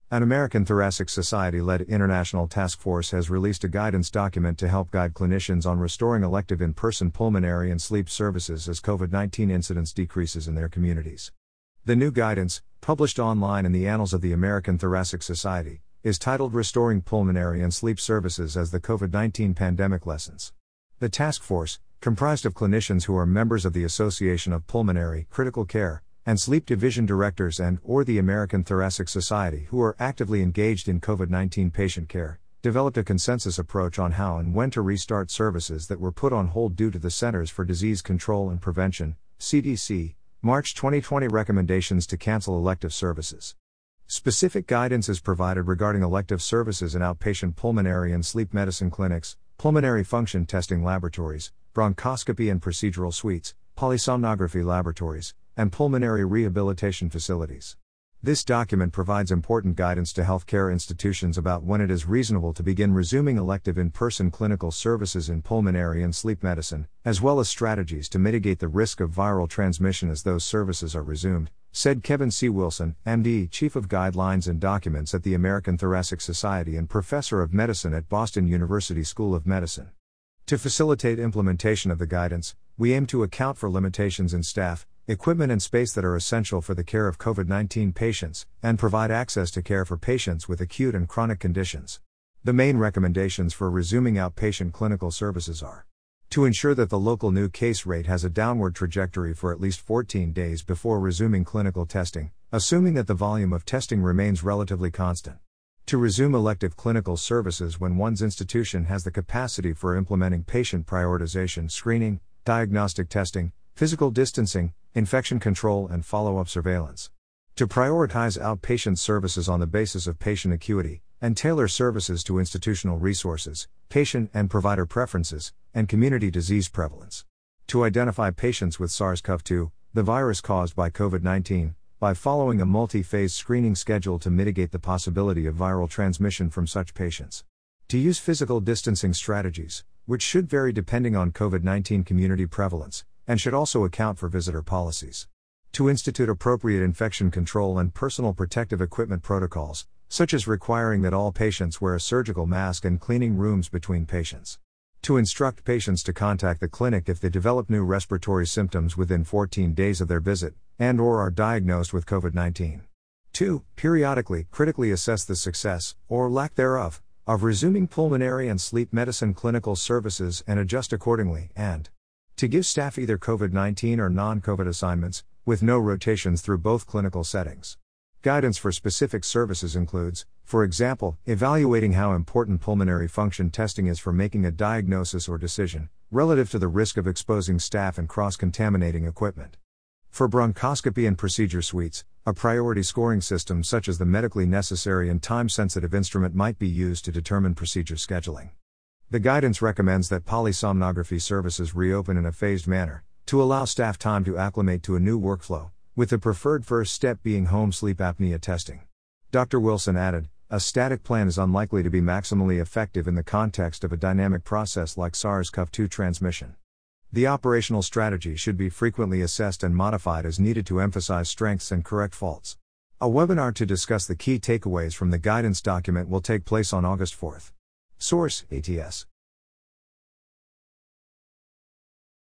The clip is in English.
An American Thoracic Society-led international task force has released a guidance document to help guide clinicians on restoring elective in-person pulmonary and sleep services as COVID-19 incidence decreases in their communities. The new guidance, published online in the Annals of the American Thoracic Society, is titled Restoring Pulmonary and Sleep Services as the COVID-19 Pandemic Lessons. The task force, comprised of clinicians who are members of the Association of Pulmonary, Critical Care, and Sleep Division Directors and/or the American Thoracic Society who are actively engaged in COVID-19 patient care, developed a consensus approach on how and when to restart services that were put on hold due to the Centers for Disease Control and Prevention, CDC, March 2020 recommendations to cancel elective services. Specific guidance is provided regarding elective services in outpatient pulmonary and sleep medicine clinics, pulmonary function testing laboratories, bronchoscopy and procedural suites, polysomnography laboratories, and pulmonary rehabilitation facilities. This document provides important guidance to healthcare institutions about when it is reasonable to begin resuming elective in-person clinical services in pulmonary and sleep medicine, as well as strategies to mitigate the risk of viral transmission as those services are resumed, said Kevin C. Wilson, MD, Chief of Guidelines and Documents at the American Thoracic Society and Professor of Medicine at Boston University School of Medicine. To facilitate implementation of the guidance, we aim to account for limitations in staff, equipment and space that are essential for the care of COVID-19 patients, and provide access to care for patients with acute and chronic conditions. The main recommendations for resuming outpatient clinical services are: to ensure that the local new case rate has a downward trajectory for at least 14 days before resuming clinical testing, assuming that the volume of testing remains relatively constant. To resume elective clinical services when one's institution has the capacity for implementing patient prioritization, screening, diagnostic testing, physical distancing, infection control and follow-up surveillance. To prioritize outpatient services on the basis of patient acuity, and tailor services to institutional resources, patient and provider preferences, and community disease prevalence. To identify patients with SARS-CoV-2, the virus caused by COVID-19, by following a multi-phase screening schedule to mitigate the possibility of viral transmission from such patients. To use physical distancing strategies, which should vary depending on COVID-19 community prevalence, and should also account for visitor policies. To institute appropriate infection control and personal protective equipment protocols, such as requiring that all patients wear a surgical mask and cleaning rooms between patients. To instruct patients to contact the clinic if they develop new respiratory symptoms within 14 days of their visit, and/or are diagnosed with COVID-19. 2. Periodically, critically assess the success, or lack thereof, of resuming pulmonary and sleep medicine clinical services and adjust accordingly, and to give staff either COVID-19 or non-COVID assignments, with no rotations through both clinical settings. Guidance for specific services includes, for example, evaluating how important pulmonary function testing is for making a diagnosis or decision, relative to the risk of exposing staff and cross-contaminating equipment. For bronchoscopy and procedure suites, a priority scoring system such as the medically necessary and time-sensitive instrument might be used to determine procedure scheduling. The guidance recommends that polysomnography services reopen in a phased manner, to allow staff time to acclimate to a new workflow, with the preferred first step being home sleep apnea testing. Dr. Wilson added, a static plan is unlikely to be maximally effective in the context of a dynamic process like SARS-CoV-2 transmission. The operational strategy should be frequently assessed and modified as needed to emphasize strengths and correct faults. A webinar to discuss the key takeaways from the guidance document will take place on August 4th. Source: ATS.